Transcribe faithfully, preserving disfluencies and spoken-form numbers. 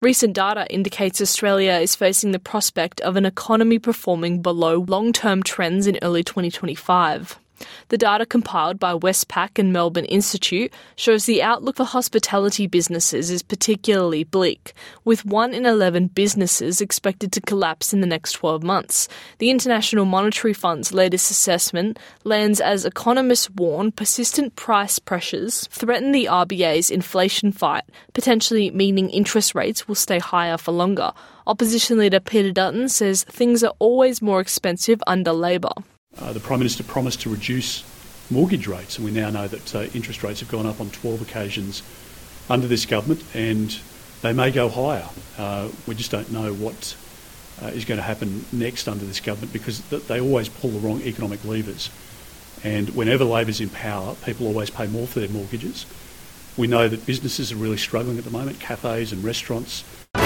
Recent data indicates Australia is facing the prospect of an economy performing below long-term trends in early twenty twenty-five. The data compiled by Westpac and Melbourne Institute shows the outlook for hospitality businesses is particularly bleak, with one in eleven businesses expected to collapse in the next twelve months. The International Monetary Fund's latest assessment lands as economists warn persistent price pressures threaten the R B A's inflation fight, potentially meaning interest rates will stay higher for longer. Opposition leader Peter Dutton says things are always more expensive under Labor. Uh, the Prime Minister promised to reduce mortgage rates, and we now know that uh, interest rates have gone up on twelve occasions under this government, and they may go higher. Uh, we just don't know what uh, is going to happen next under this government, because th- they always pull the wrong economic levers. And whenever Labor's in power, people always pay more for their mortgages. We know that businesses are really struggling at the moment, cafes and restaurants.